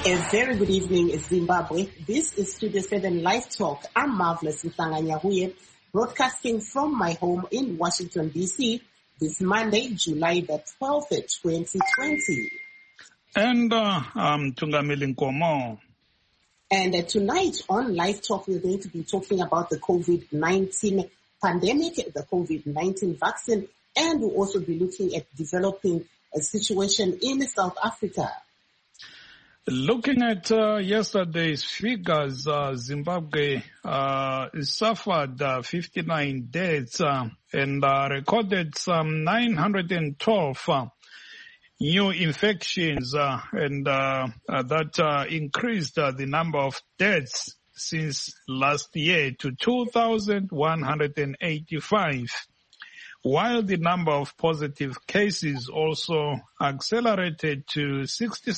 A very good evening, Zimbabwe. This is Studio 7 Live Talk. I'm Marvelous Mhlanga-Nyahuye, broadcasting from my home in Washington, D.C. this Monday, July the 12th, 2020. And I'm Tungamili Nkomo. And tonight on Live Talk, we're going to be talking about the COVID-19 pandemic, the COVID-19 vaccine, and we'll also be looking at developing a situation in South Africa. Looking at yesterday's figures, Zimbabwe suffered 59 deaths and recorded some 912 new infections, and that increased the number of deaths since last year to 2,185. While the number of positive cases also accelerated to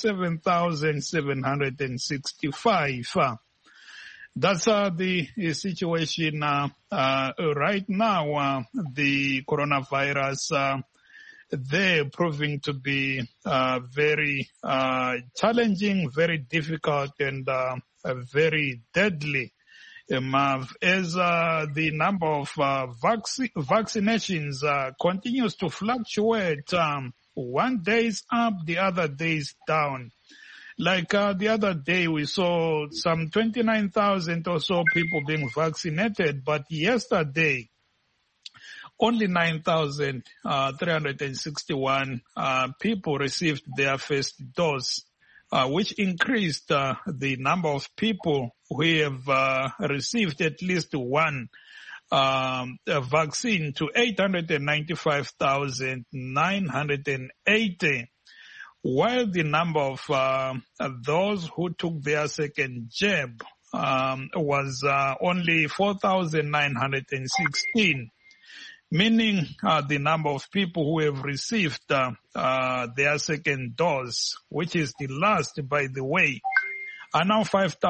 67,765. That's the situation right now. The coronavirus, they're proving to be very challenging, very difficult, and very deadly. As the number of vaccinations continues to fluctuate, one day is up, the other day is down. Like the other day, we saw some 29,000 or so people being vaccinated, but yesterday, only 9,361 people received their first dose, which increased the number of people who have received at least one vaccine to 895,980, while the number of those who took their second jab was only 4,916. Meaning the number of people who have received their second dose, which is the last, by the way, are now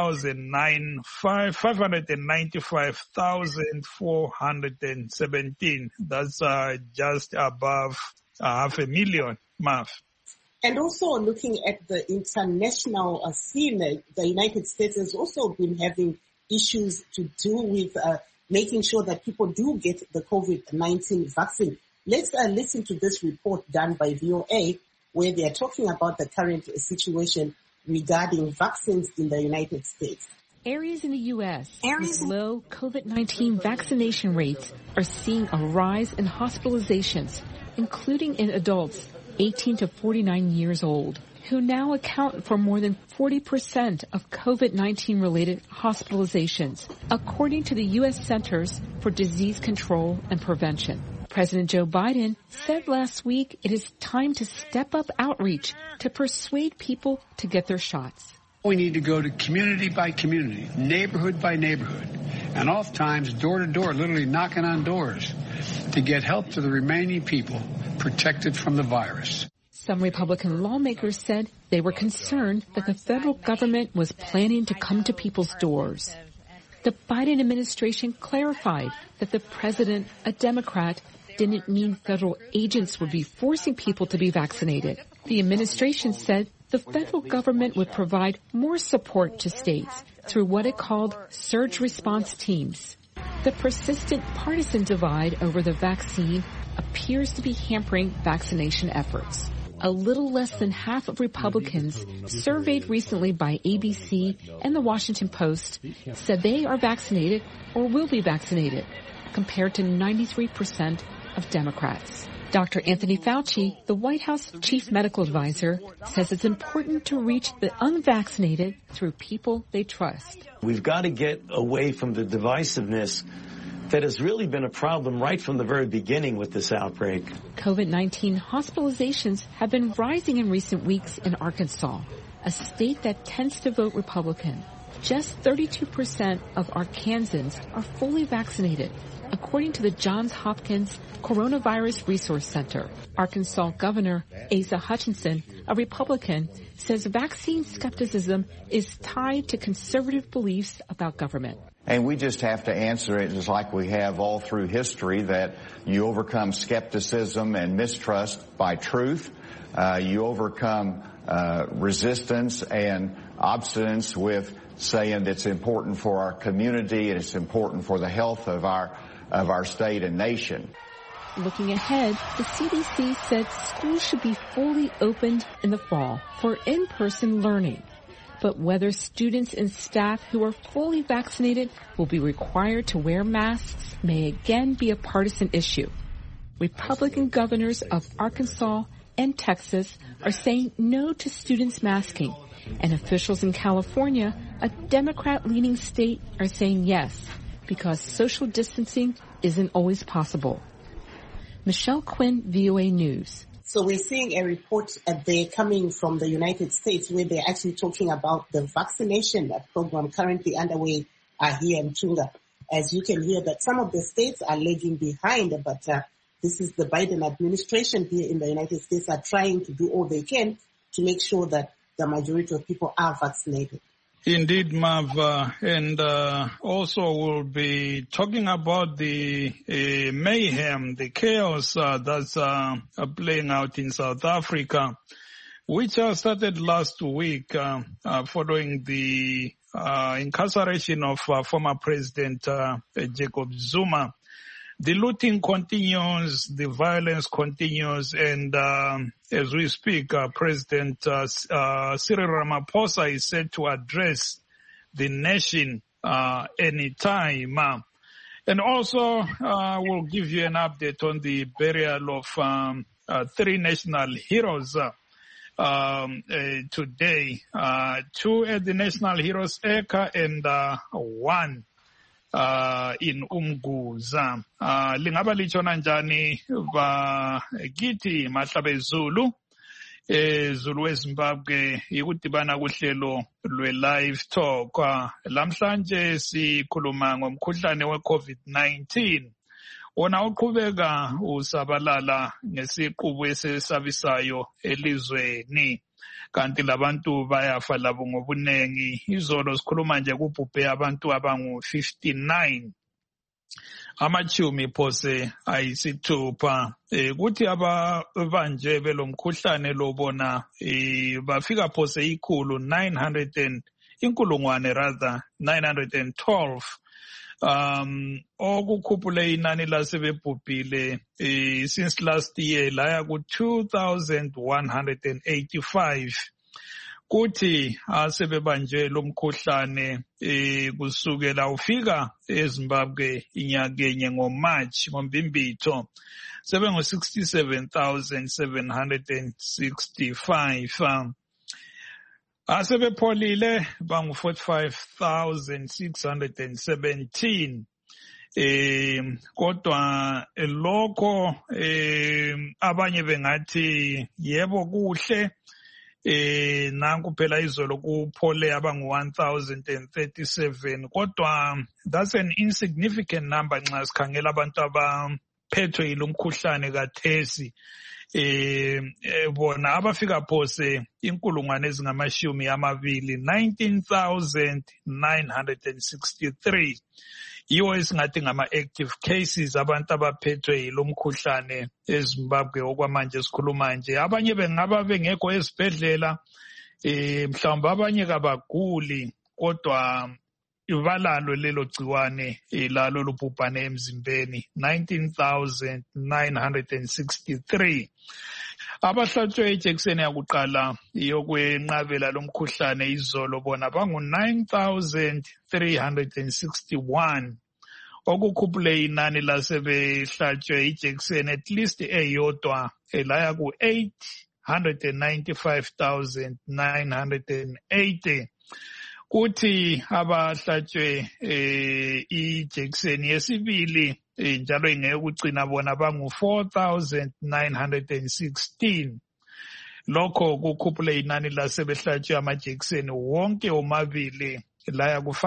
595,417. That's just above 500,000, Marv. And also looking at the international scene, the United States has also been having issues to do with making sure that people do get the COVID-19 vaccine. Let's listen to this report done by VOA, where they are talking about the current situation regarding vaccines in the United States. Areas in the U.S. with low COVID-19 vaccination rates are seeing a rise in hospitalizations, including in adults 18 to 49 years old, who now account for more than 40% of COVID-19 related hospitalizations, according to the U.S. Centers for Disease Control and Prevention. President Joe Biden said last week it is time to step up outreach to persuade people to get their shots. We need to go to community by community, neighborhood by neighborhood, and oftentimes door to door, literally knocking on doors to get help to the remaining people protected from the virus. Some Republican lawmakers said they were concerned that the federal government was planning to come to people's doors. The Biden administration clarified that the president, a Democrat, didn't mean federal agents would be forcing people to be vaccinated. The administration said the federal government would provide more support to states through what it called surge response teams. The persistent partisan divide over the vaccine appears to be hampering vaccination efforts. A little less than half of Republicans surveyed recently by ABC and the Washington Post said they are vaccinated or will be vaccinated, compared to 93% of Democrats. Dr. Anthony Fauci, the White House chief medical advisor, says it's important to reach the unvaccinated through people they trust. We've got to get away from the divisiveness that has really been a problem right from the very beginning with this outbreak. COVID-19 hospitalizations have been rising in recent weeks in Arkansas, a state that tends to vote Republican. Just 32% of Arkansans are fully vaccinated, according to the Johns Hopkins Coronavirus Resource Center. Arkansas Governor Asa Hutchinson, a Republican, says vaccine skepticism is tied to conservative beliefs about government. And we just have to answer it just like we have all through history, that you overcome skepticism and mistrust by truth. You overcome resistance and obstinance with saying that it's important for our community and it's important for the health of our state and nation. Looking ahead, the CDC said schools should be fully opened in the fall for in-person learning. But whether students and staff who are fully vaccinated will be required to wear masks may again be a partisan issue. Republican governors of Arkansas and Texas are saying no to students masking, and officials in California, a Democrat-leaning state, are saying yes, because social distancing isn't always possible. Michelle Quinn, VOA News. So we're seeing a report there coming from the United States where they're actually talking about the vaccination program currently underway here in Tunga. As you can hear, that some of the states are lagging behind, but this is the Biden administration here in the United States are trying to do all they can to make sure that the majority of people are vaccinated. Indeed, Mav, and also we'll be talking about the mayhem, the chaos that's playing out in South Africa, which started last week following the incarceration of former President Jacob Zuma. The looting continues, the violence continues, and as we speak, President Cyril Ramaphosa is set to address the nation anytime. And also, we'll give you an update on the burial of 3 national heroes today. 2 at the National Heroes Eka and 1 in Umguza. Lingaba lichona njani kithi Mahlabe Zulu Zulu weZimbabwe ikudibana kuhlelo lwe-live talk. Lamhlanje sikhuluma ngomkhuhlane we-COVID-19 wona uqhubeka usabalala ngesiqubu esesabisayo elizweni. Kanti labantu bayafa labo ngobunengi. Izolo sikhuluma nje kubhubhe abantu abangu-59. Amachumi phose ayisithupha. Kuthi abanje belomkhuhlane lobona bafika phose inkulungwane 912. Okukhuphule inani lasebebhubhile since last year laya ku-2,185. Kuthi asebebanje lomkhuhlane kusukela ufika eZimbabwe inyakenye ngoMarch ngoMbimbitho sebengu 67,765. Asebepholile bangu 45,617. Kodwa lokho abanye bengathi yebo kuhle. Nanku phela izolo kuphole abangu 1,037. Kodwa that's an insignificant number nxa sikhangela abantu abaphethwe yilomkhuhlane kathesi. Bona abafika phose inkulungwane ezingamashumi amabili 19,963. Yiwo esingathi ngama-active cases abantu abaphethwe yilomkhuhlane eZimbabwe okwamanje sikhuluma nje. Abanye bengaba bengekho ezibhedlela, mhlawumbe abanye kabaguli, kodwa ibalalo lelo gciwane lalo lubhubhane emzimbeni 19,963. Abahlatshwe ijekiseni yakuqala yokwenqabela lomkhuhlane izolo bona bangu 9,361. Okukhuphule inani lasebehlatshwe ijekiseni at least eyodwa elaya ku 895,980. Kuthi abahlatshwe ijekiseni yesibili njalo ingekucina bona bangu 4,916. Lokho kukhuphule inani lasebehlatshwe amajekiseni wonke omabili laya ku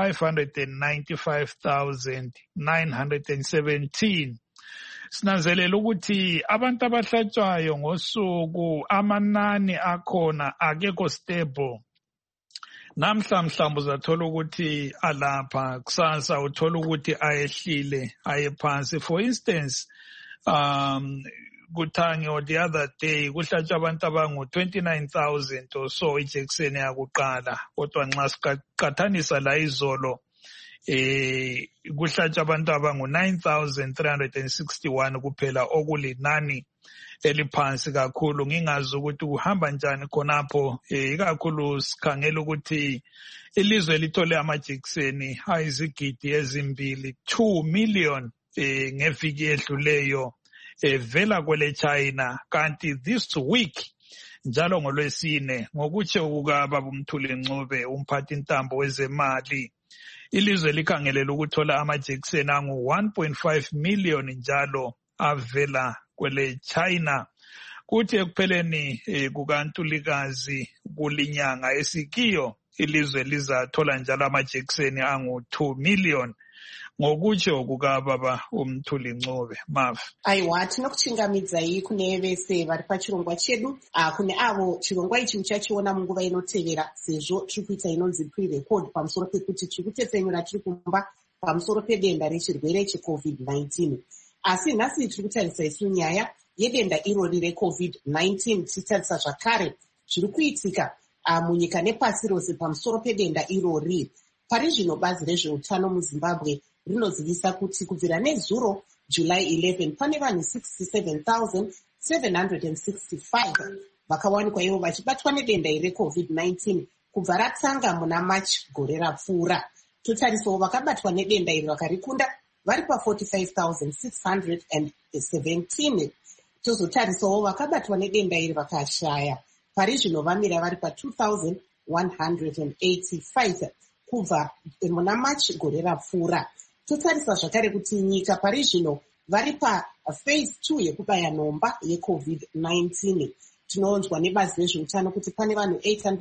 595,917. Sinanzelela ukuthi abantu abahlatshwayo ngosuku amanani akhona akekho stable. Namhla mhlawumbe uzathola ukuthi alapha, kusasa uthola ukuthi ayehlile aye phansi. For instance, kuThange or the other day kuhlatshwa abantu abangu 29,000 or so ijekiseni yakuqala, kodwa nxa siqathanisa la izolo kuhlatshwa abantu abangu 9,361 kuphela, okulinani eliphansi kakhulu. Ngingazi ukuthi kuhamba njani khonapho, ikakhulu sikhangela ukuthi ilizwe lithole amajekiseni ayizigidi ezimbili, 2 million ngeviki edluleyo vela kwele China. Kanti this week njalo ngoLwesine, ngokutsho kukaBaba uMthuli Ncube, umphathi ntambo wezemali, ilizwe likhangelela ukuthola amajekiseni angu 1.5 million njalo avela kwele China. Kuthi ekupheleni kukaNtulikazi kulinyanga esikiyo, ilizwe lizathola njalo amajekiseni angu 2 million ngokutsho kukaBaba uMthuli Ncube. Mafu aiwa, tinokuchingamidzai kune vese vari pachirongwa chedu, kune avo chirongwa ichi muchachiona munguva inotevera, sezvo tiri kuita inonzi pre-record pamusoro pekuti tiri kutepfenyura tiri kumba pamusoro pedenda rechirwere cheCovid-19. Asi nhasi tiri kutarisa isu nyaya yedenda irori reCovid-19, tichitarisa zvakare zviri kuitika munyika nepasi rose pamusoro pedenda irori. Pari zvino bazi rezveutano muZimbabwe rinozivisa kuti kubvira nezuro July 11 pane vanhu 67,765 vakawanikwa ivo vachibatwa nedenda iri reCovid-19 kubva ratanga muna March gore rapfuura. Totarisawo vakabatwa nedenda iri vakarikunda vari pa45,617. Tozotarisawo vakabatwa nedenda iri vakashaya, pari zvino vamira vari pa2,185 kubva muna March gore rapfuura. Totarisa zvakare kuti nyika pari zvino vari paphase 2 yekubaya nhomba yeCovid-19. Tinoonzwa nebazi rezveutano kuti pane vanhu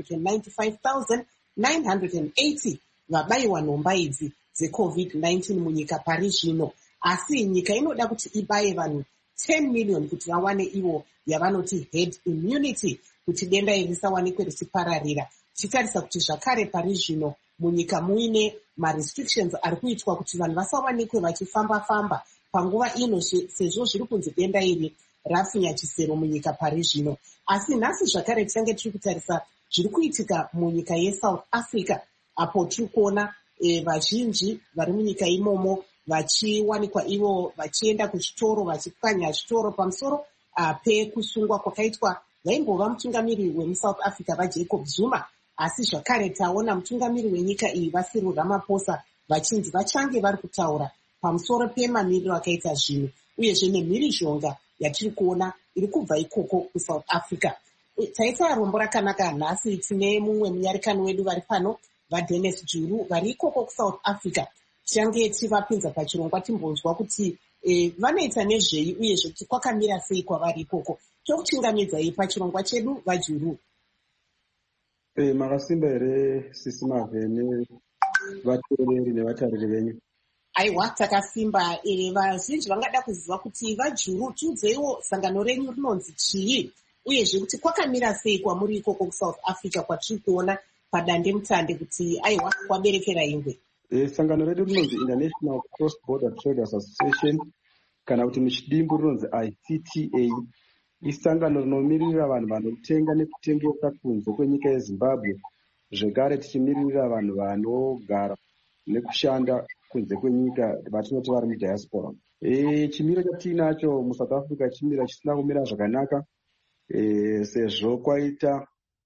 895,980 vabayiwa nhomba idzi dzeCovid-19 munyika pari zvino. Asi nyika inoda kuti ibaye vanhu 10 million kuti vawane ivo yavanoti herd immunity, kuti denda iri risawanikwe richipararira. Tichitarisa kuti zvakare pari zvino munyika muine marestrictions ari kuitwa kuti vanhu vasawanikwe vachifamba-famba panguva ino, sezvo zviri kunzi denda iri rapfinya chisero munyika pari zvino. Asi nhasi zvakare tichange tiri kutarisa zviri kuitika munyika yeSouth Africa, apo tiri kuona vazhinji vari munyika imomo vachiwanikwa ivo vachienda kuchitoro vachipwanya chitoro pamusoro pekusungwa kwakaitwa vaimbova mutungamiri wemuSouth Africa vaJacob Zuma. Asi zvakare taona mutungamiri wenyika iyi vaCyril Ramaphosa vachinzi vachange vari kutaura pamusoro pemamiriro akaita zvinhu, uyezve nemhirizhonga yatiri kuona iri kubva ikoko kuSouth Africa. Taita rombo rakanaka nhasi, tine mumwe munyarikani wedu vari pano, vaDennis Juru vari ikoko kuSouth Africa. Tichange tivapinza pachirongwa timbonzwa kuti vanoita nezvei uyezve kuti kwakamira sei kwavari ikoko. Tokuchingamidzai pachirongwa chedu vaJuru. Makasimba here sisi Mavhene, vateereri nevatariri venyu? Aiwa, takasimba. Vazhinji vangada kuziva kuti vaJuru, tiudzeiwo sangano renyu rinonzi chii, uyezve kuti kwakamira sei kwamuri ikoko kuSouth Africa kwatiri kuona padande mutande kuti aiwa kwaberekera ingwe. Sangano redu rinonzi International Cross Border Traders Association, kana kuti muchidimbu rinonzi ICTA. Isangano rinomirira vanhu vanotenga nekutengesa kunze kwenyika yeZimbabwe, zvekare tichimirira vanhu vanogara nekushanda kunze kwenyika vatinoti vari mudiaspora. Chimiro chatinacho muSouth Africa chimira chisina kumira zvakanaka, sezvo kwaita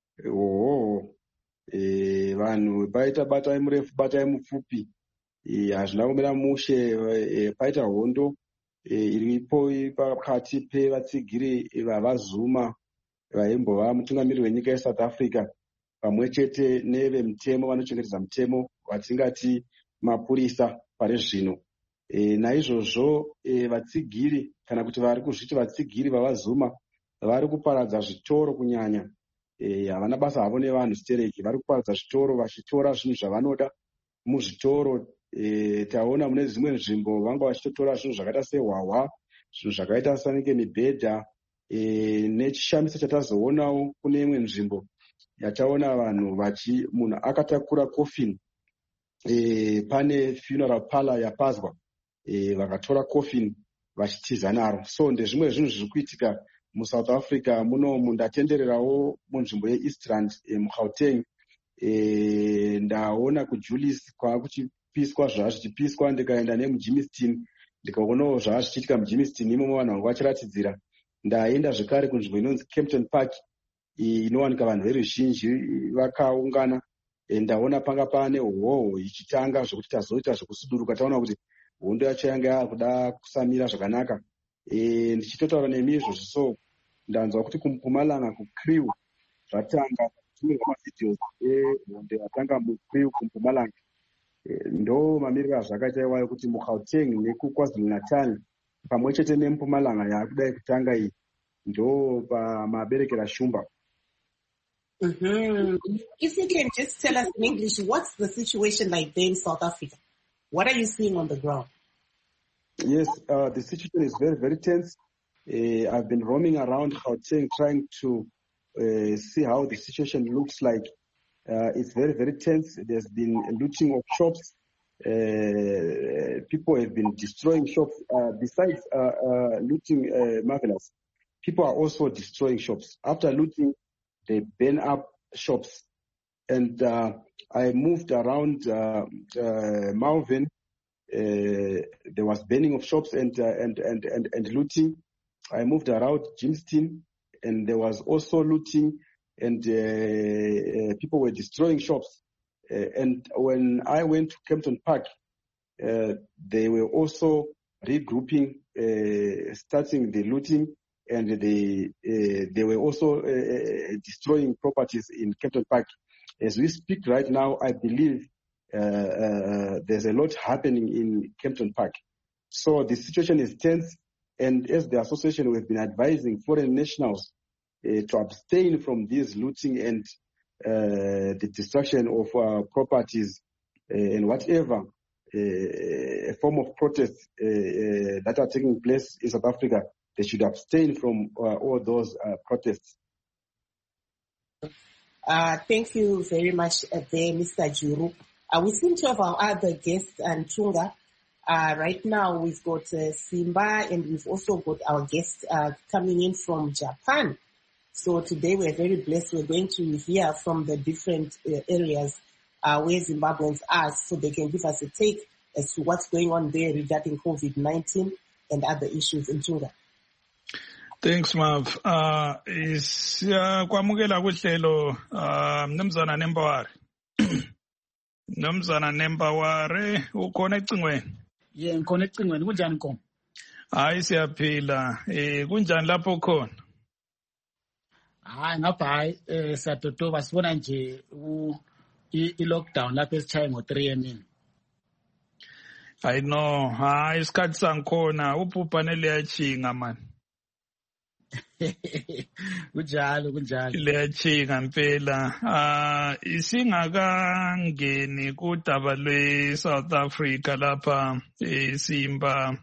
vanhu paita batai murefu batai mupfupi, hazvina kumira mushe. Paita hondo iripo pakati pevatsigiri vavaZuma vaimbova mutungamiri wenyika yeSouth Africa pamwe chete nevemutemo vanochengetedza mutemo vatingati mapurisa pari zvino. Naizvozvo vatsigiri, kana kuti vari kuzviti vatsigiri vavaZuma, vari kuparadza zvitoro kunyanya. Havana basa havo nevanhu stereki, vari kuparadza zvitoro vachitora zvinhu zvavanoda muzvitoro. Taona mune dzimwe nzvimbo vanga vachitotora zvinhu zvakaita sehwahwa, zvinhu zvakaita sanenge mibhedha, nechishamiso chatazoonawo kune imwe nzvimbo yataona vanhu munhu akatakura coffin, pane funeral parlor yapazwa, vakatora coffin vachitiza naro. So ndezvimwe zvinhu zviri kuitika muSouth Africa munomu. Ndatendererawo munzvimbo yeEastland muGauteng. Ndaona kuJulius kwakuchipiswa zvazvichipiswa, ndikaenda nemuJimmiston ndikaonawo zvazvichiitika muJimmiston imomo vanhu vangu vachiratidzira. Ndaenda zvekare kunzvimbo inonzi Kempton Park inowanika vanhu veruzhinji vakaungana. Ndaona panga pane hoho ichitanga zvokuti tazoita zvekusuduruka taona kuti hondo yacho yanga yakuda kusamira zvakanaka. Ndichitotaura nemi izvozvo, so ndanzwa kuti kuMpumalanga kuCrew zvatanga kutumirwa mavidhios ehondo yatanga muCrew kuMpumalanga. Ndo mamiriro azvakaita iwayo kuti muGauteng nekuKwaZulu Natal pamwe chete neMpumalanga yakudai kutanga iyi ndo pamaberekera shumba. If you can just tell us in English, what's the situation like there in South Africa? What are you seeing on the ground? Yes, the situation is very, very tense. I've been roaming around Gauteng trying to see how the situation looks like. It's very, very tense. There's been looting of shops. People have been destroying shops. Besides looting marvelous, people are also destroying shops. After looting, they burn up shops. And I moved around Malvern. There was burning of shops and looting. I moved around Jimston, and there was also looting, and people were destroying shops. And when I went to Kempton Park, they were also regrouping, starting the looting, and they were also destroying properties in Kempton Park. As we speak right now, I believe there's a lot happening in Kempton Park. So the situation is tense, and as the association, we've been advising foreign nationals to abstain from this looting and the destruction of properties and whatever form of protests that are taking place in South Africa. They should abstain from all those protests. Thank you very much there, Mr. Juru. We seem to have our other guests, Ntunga. Right now we've got Simba, and we've also got our guest coming in from Japan. So today we're very blessed. We're going to hear from the different areas where Zimbabweans are, so they can give us a take as to what's going on there regarding COVID-19 and other issues in Ntunga. Thanks, Mav. Kwamukela kuhlelo Mnumzana Nembaware. Mnumzana Nembaware ukhona ecingweni? Yeah, ngikhona ecingweni. Kunjani Nkomo? Hayi siyaphila. Kunjani lapho khona? Hayi ngapha hayi siyatotoba sibona nje i-lockdown lapho esitshaye ngo-3 emini. I know. Hayi isikhathi sangikhona ubhubhane liyachinga man. Kunjalo. Liyachinga impela. Isingakangeni kudaba lwe-South Africa lapha Simba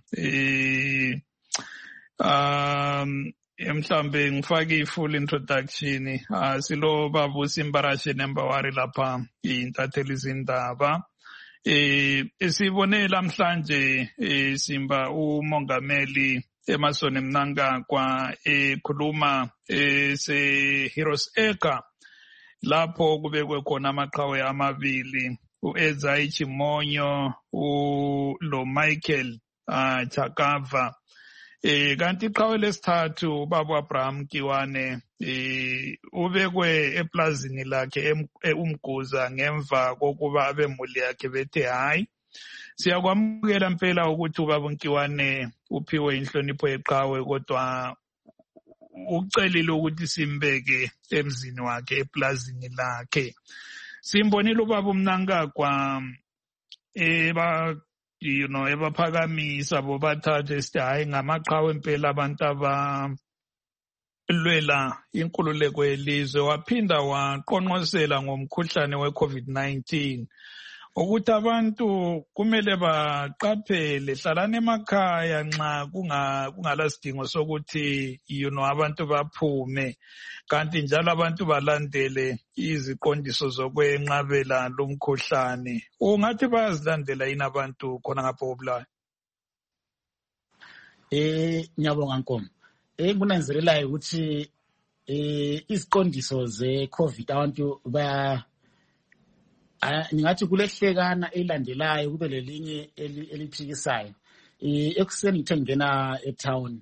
mhlambe ngifake full introduction. Silo babu Simba Rashe Nembaware lapha intatheli izindaba. Sibone namhlanje Simba umongameli Emmerson Mnangagwa ekhuluma se-Heroes Acre lapho kubekwe khona amaqhawe amabili uEzai Chimonyo lo Michael Chakava. Kanti iqhawe lesithathu ubaba Abraham Kiwane ubekwe eplazini lakhe umguza ngemva kokuba abemuli yakhe bethe hayi siyakwamukela impela ukuthi ubaba Nkiwane uphiwe inhlonipho yeqhawe kodwa ucelile ukuthi simbeke emzini wakhe eplazini lakhe. Simbonile ubaba Mnangagwa ebaphakamisa bobathathe sithi hayi ngamaqhawe impela abantu abalwela inkululeko yelizwe. Waphinda waqonqosela ngomkhuhlane we-COVID-19 ukuthi abantu kumele baqaphele hlalane emakhaya nxa kungalasidingo sokuthi abantu baphume, kanti njalo abantu balandele iziqondiso zokwenqabela lomkhuhlane. Ungathi bayazilandela yini abantu khona ngapho koBulawayo? Ngiyabonga Nkomo. Kunanzelelayo ukuthi iziqondiso ze-COVID abantu ngingathi kulehlekana elandelayo kube lelinye eliphikisayo. Ekuseni ngithe ngena etown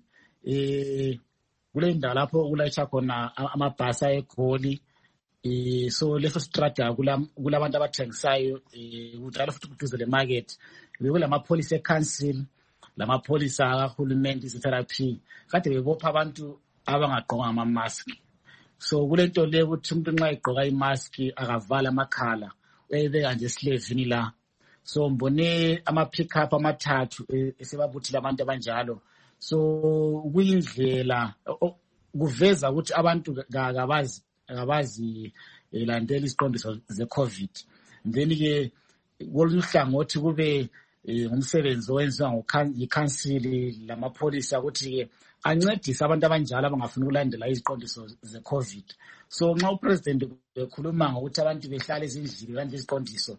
kule ndawo lapho kulayisha khona amabhasi eGoli. So leso strata kulabantu abathengisayo kudala futhi kuduze le market. Bekulamapolisa eCouncil lamapholisa kahulumende izetherapy kade bebopha abantu abangagqoka ama-mask. So kulento le ukuthi umuntu nxa egqoka i-mask akavala amakhala uyayibeka nje esilevini la. So mbone ama-pick-up amathathu esebabuthile abantu abanjalo. So kuyindlela kuveza ukuthi abantu akabazi landela iziqondiso ze-COVID. Then-ke kolunye uhlangothi kube ngumsebenzi owenziwa yikhansili lamapholisa ukuthi-ke ancedise abantu abanjalo abangafuni ukulandela iziqondiso ze-COVID. So nxa upresident ekhuluma ngokuthi abantu behlale ezindlini kanje iziqondiso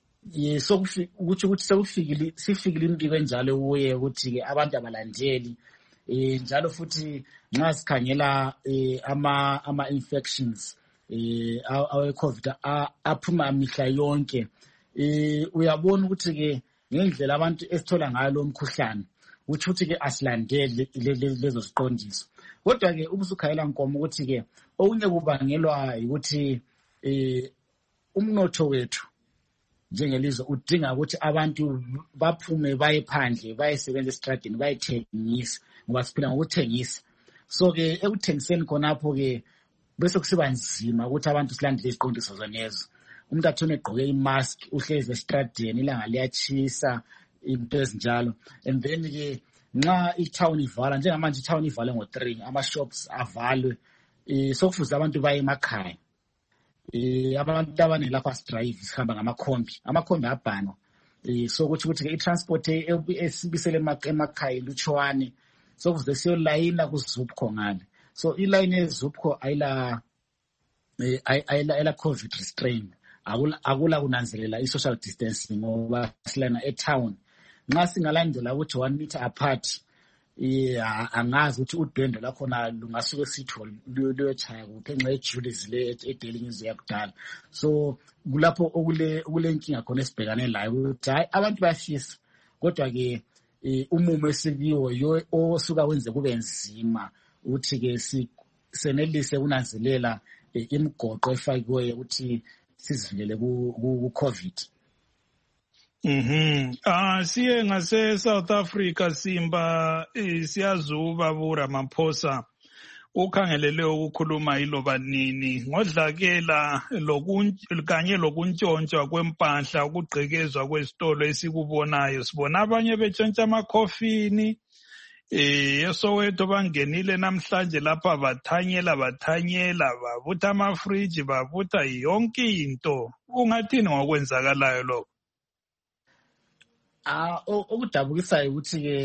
ukuthi sifikile imbiko enjalo kuye ukuthi-ke abantu abalandeli. Njalo futhi nxa sikhangela ama-infections awe-COVID aphuma mihla yonke, uyabona ukuthi-ke ngendlela abantu esithola ngayo lo mkhuhlane ukuthi-ke asilandele lezo ziqondiso. Kodwa-ke ubusukhayela Nkomo ukuthi-ke okunye kubangelwa ukuthi umnotho wethu njengelizwe udinga ukuthi abantu baphume baye phandle bayesebenza esitradini bayethengisa ngoba siphila ngokuthengisa. So-ke ekuthengiseni khonapho-ke bese kusiba nzima ukuthi abantu silandele iziqondiso zonezo. Umuntu athone egqoke imask uhlezi esitradini ilanga liyatshisa into ezinjalo. And then-ke nxa i-town ivala njengamanje i-town ivale ngo-3 ama-shops avalwe, sokufuze abantu baye emakhaya. Abantu abaningi lapha sidrayive sihamba ngamakhombi abhanwa. So ukuthi i-transport esibisele emakhaya ilutshwane sokuze siyolayina kuZUPCO ngale. So ilayini yeZUPCO ayila COVID restraint, akula kunanzelela i-social distancing ngoba silana etown. Nxa singalandela ukuthi 1 meter apart, angazi ukuthi udwendwe lakhona lungasuke sitho luyotshaya kuphi ngenxa yejulies le edelingi yakudala. So kulapho okulenkinga khona esibhekane layo ukuthi hayi abantu bayafisa, kodwa-ke umumo esikiwo osuka wenze kube nzima ukuthi-ke senelise kunanzelela imigoqo efakiweyo ukuthi sizivikele ku-COVID. Siye ngase-South Africa Simba siyazuba buRamaphosa ukhangelele ukukhuluma iloba nini ngodlakela kanye lokuntshontshwa kwempahla ukugqekezwa kwesitolo esikubonayo. Sibona abanye betshontsha amakhofini eSoweto bangenile namhlanje lapha bathanyela babutha amafriji babutha yonke into. Ungathini ngokwenzakalayo lokho? Okudabukisayo ukuthi-ke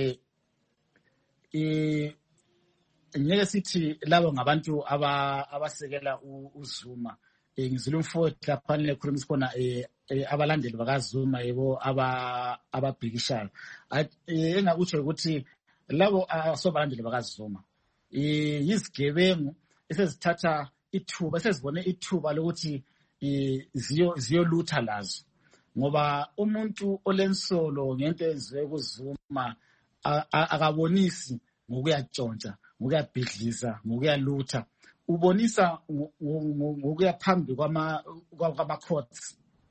ngeke sithi labo ngabantu abasekela uZuma. Ngizile umfowethu lapha nekhuluma khona abalandeli bakaZuma yebo ababhikishayo. Engakutsho ukuthi labo asobalandeli bakaZuma yizigebengu esezithatha ithuba, esezibone ithuba lokuthi ziyolutha lazo. Ngoba umuntu olensolo ngento eziwe kuZuma akabonisi ngokuyatshontsha, ngokuyabhidliza, ngokuyalutha. Ubonisa ngokuya phambi kwama-courts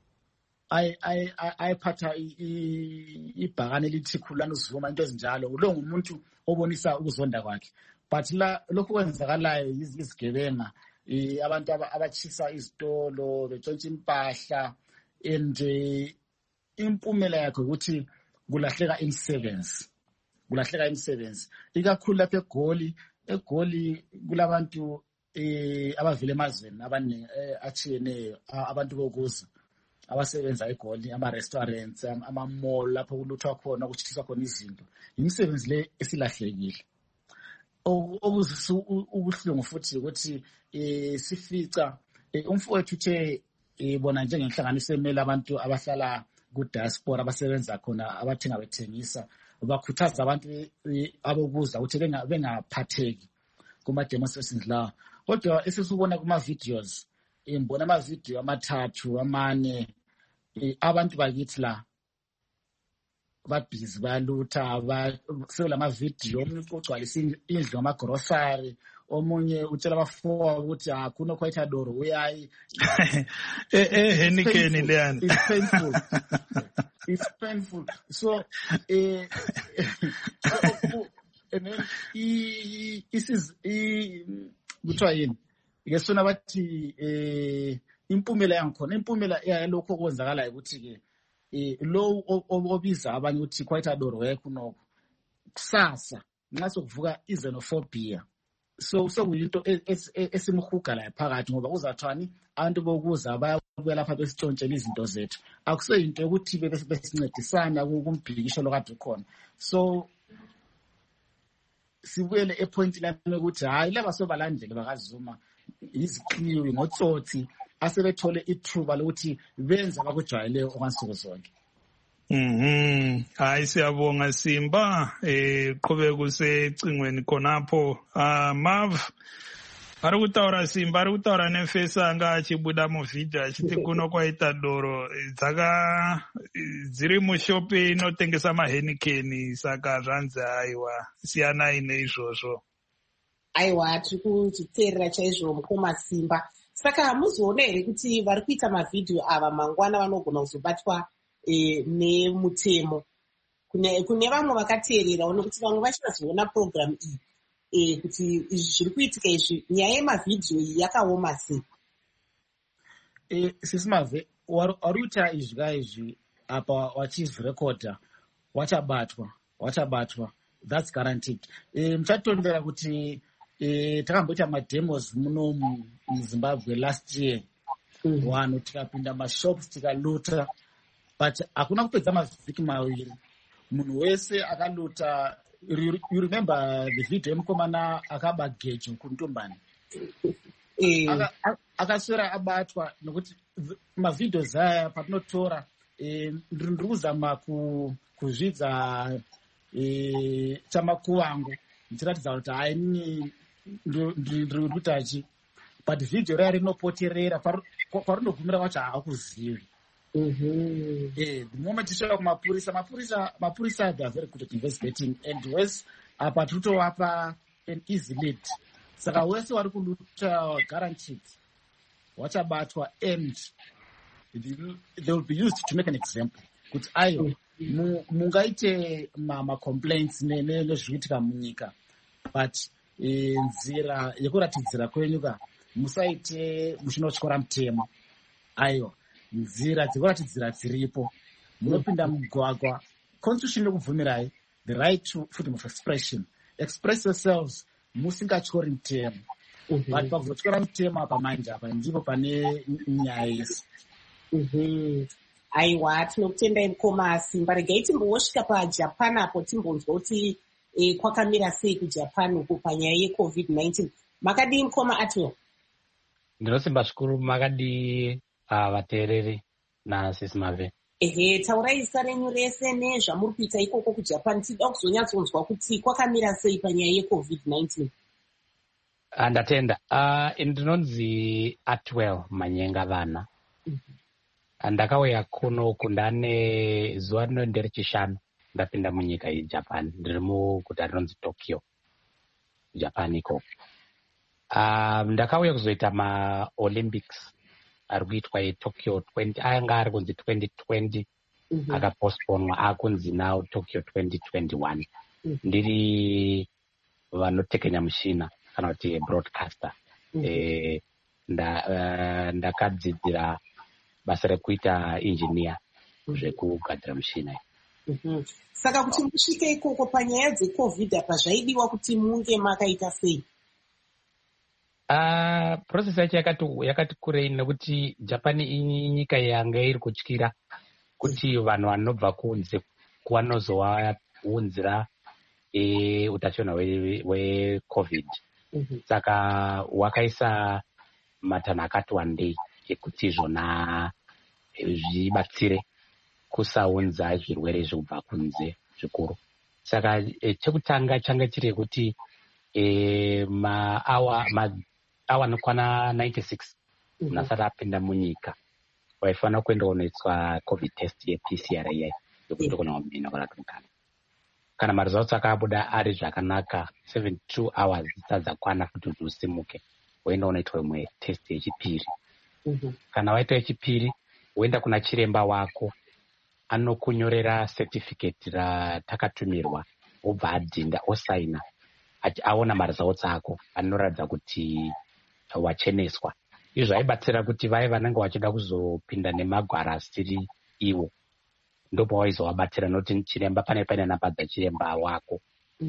ayephatha ibhakane elithi khululani uZuma, into ezinjalo. Lo ngumuntu obonisa ukuzonda kwakhe. But lokhu kwenzakalayo izigebenga, abantu abatshisa izitolo betshontsha impahla, and impumela yakho ukuthi kulahleka imisebenzi, ikakhulu lapha eGoli kulabantu abavile emazweni abaningi atshiyeneyo, abantu bokuza abasebenza eGoli, ama-restaurants, ama-mall lapho kuluthwa khona kutshiswa khona izinto. Imisebenzi le esilahlekile. Okuzisa ubuhlungu futhi ukuthi sifica umfowethu uthe bona njengenhlanganiso emele abantu abahlala ku-diaspora abasebenza khona abathenga bethengisa vakhuthaza abantu abokuza ukuthi bengaphatheki kuma-demonstrations lawa. Kodwa esesibona kuma-videos, ngibona ama-video 3 4 abantu bakithi la babhizi balutha sekulama-video, omunye ugcwalisa indlu ngamagrosari, omunye utshela abafowabo ukuthi kuno-Ecuador uyayi. Henikeni leyana. It's painful. So and then kuthiwa yini ngesona bathi impumela yangikhona, impumela yalokho okwenzakalayo ukuthi-ke lo obiza abanye ukuthi Ecuador wekhunoko kusasa nxa sokuvuka i-xenophobia. So kuyinto esimhuga la phakathi, ngoba kuzathwani abantu bokuza bayabuya lapha besitshontshela izinto zethu. Akuseyinto yokuthi besincedisana kumbhikisho lokade khona. So sibuyele epoint lami ukuthi hayi laba sobalandeli bakaZuma iziqhiwi ngotsotsi asebethole ithuba lokuthi benza abakujwayeleyo okwansuku zonke. Hayi siyabonga Simba, qhubeka usecingweni khonapho. Mav ari kutaura Simba ari kutaura nefesa anga achibuda muvidhio achiti kuno kwaEcuador dziri mushopi inotengesa mahenikeni, saka zvanzi aiwa siyanai neizvozvo. Aiwa tiri kuzviteerera chaizvo mukoma Simba. Saka hamuzoona here kuti vari kuita mavhidhiyo ava mangwana vanogona kuzobatwa nemutemo. Kune vamwe vakateererawo nekuti vamwe vachazoona program iyi kuti izvi zviri kuitika izvi, nyaya yemavhidhiyo iyi yakaoma sei? Sisi Mave, wari kuita izvi apa wachizvirekodha wachabatwa, that's guaranteed. Muchatondera kuti takamboita mademos munomu muZimbabwe last year, vanhu tikapinda mashops tikaluta, but hakuna kupedza mavhiki 2 munhu wese akaluta. You remember the video yemukomana akaba gejo kuntumbani, akaswera abatwa nokuti mavidhios aya patinotora ndiri kuzama kuzvidza chamakuvangu ndichiratidza kuti haini ndiri kutachi, but video raya rinopoterera parinogumira kwacho haakuzivi. The moment tisvika kumapurisa they are very good at investigating, and wese apa totowapa an easy lead. Saka wese wari kuluta guaranteed wachabatwa, and they will be used to make an example kuti ayo mungaite macomplaints nezvikuitika munyika, but nzira yekuratidzira kwenyuka musaite muchinotyora mutemo. Ayo nzira dzekuratidzira dziripo, munopinda mugwagwa, constitution yokubvumirai the right to freedom of expression, express yourselves musingatyori mutemo. But pakuzotyora mutemo apa manje apa ndipo pane nyaya yese. Aiwa, tinokutendai mukoma Simba. Regai timbosvika paJapan apo timbonzwa kuti kwakamira sei kuJapan uko panyaya yeCovid-19. Makadii mukoma Atwell? Ndinosimba zvikuru. Makadii vateereri naSisi Mave? Taurai zita renyu rese nezvamuri kuita ikoko kuJapan, tida kuzonyatsonzwa kuti kwakamira sei panyaya yeCovid-19. Ndatenda. Ndinonzi Atwell Manyenga vana. Ndakauya kuno kundane zuva rino nderechishanu ndapinda munyika yeJapan. Ndiri muguta rinonzi Tokyo, Japan ikoko. Ndakauya kuzoita maOlympics ari kuitwa eTokyo 20, anga ari kunzi 2020, akapostponwa akunzi now Tokyo 2021. Ndiri vanotekenya mushina kana kuti broadcaster. Ndakadzidzira basa rekuita engineer zvekugadzira mushina. Saka kuti musvike ikoko panyaya dzeCovid apa zvaidiwa kuti munge makaita sei? Process yacho yakati kurei nekuti Japan inyika yanga iri kutyira kuti vanhu vanobva kunze kwanozovaunzira utachiona hweCovid. Saka wakaisa matanho akati wandei ekuti zvona zvibatsire kusaunza zvirwere zvekubva kunze zvikuru. Saka chekutanga changa chiri kuti maawa anokwana 96 nasati apinda munyika waifanira kuenda kunoitswa covid test yePCR iyai yokuti kuna wamina kana tumukana. Kana maresults akabuda ari zvakanaka 72 hours dzisati dzakwana kuti usimuke woenda unoitwa imwe test yechipiri. Kana waita yechipiri woenda kuna chiremba wako, anokunyorera certificate ratakatumira obva adhinda osaina aona maresults ako anoratidza kuti wacheneswa. Izvi zvaibatsira kuti vaya vanenge vachida kuzopinda nemagwara asiri iwo ndopawaizowabatsira, noti chiremba pane namba dzachiremba wako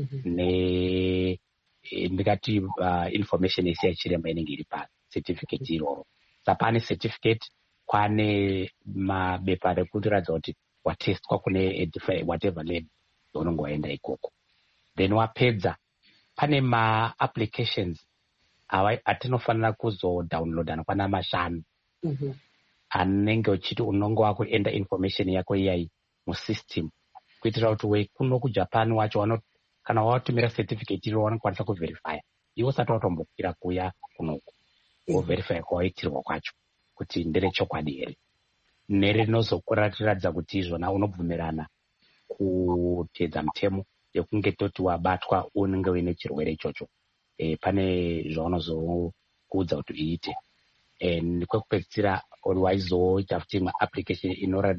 ndingati information yese yachiremba inenge iri pacertificate iroro. Sapane certificate kwane mabepa rekuratidza kuti watestwa kune whatever lab yaunenge waenda ikoko. Then wapedza pane ma-applications atinofanira kuzodownloada anokwana 5 anenge uchiti unonge wakuenda information yako iyai musystem kuitira kuti kuno kuJapan wacho kana watumira certificate iro vanokwanisa kuverifya iwo usati watombokira kuya kunoku woverifya kwawaitirwa kwacho kuti nderechokwadi here nerinozokuratidza kuti izvona unobvumirana kuteedza mutemo yekunge toti wabatwa unenge uine chirwere ichocho. Pane zvaunozokuudza kuti uite. Kwekupedzisira waizoita futi imwe application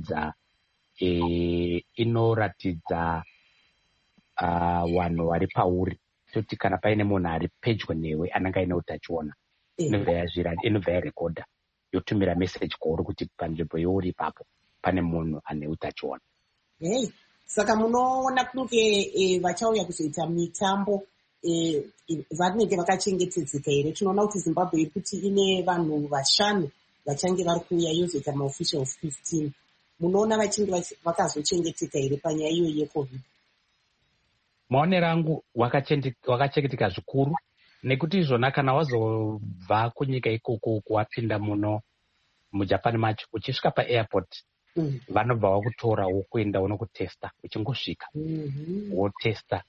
inoratidza vanhu vari pauri, toti kana paine munhu ari pedyo newe anenge aine utachiona inobva yarekodha yotumira message kwauri kuti panzvimbo youri ipapo pane munhu ane utachiona. Saka munoona kunge vachauya kuzoita mitambo vanenge vakachengetedzeka here? Tinoona kuti Zimbabwe iri kuti ine vanhu 5 vachange vari kuuya yozoita maofficials 15. Munoona vachinge vakazochengeteka here panyaya iyo yeCovid? Maonero angu wakachengeteka zvikuru, nekuti izvona kana wazobva kunyika ikoko wapinda muno muJapan macho uchisvika paairport vanobva vakutora wokuenda unokutesta uchingosvika wotesta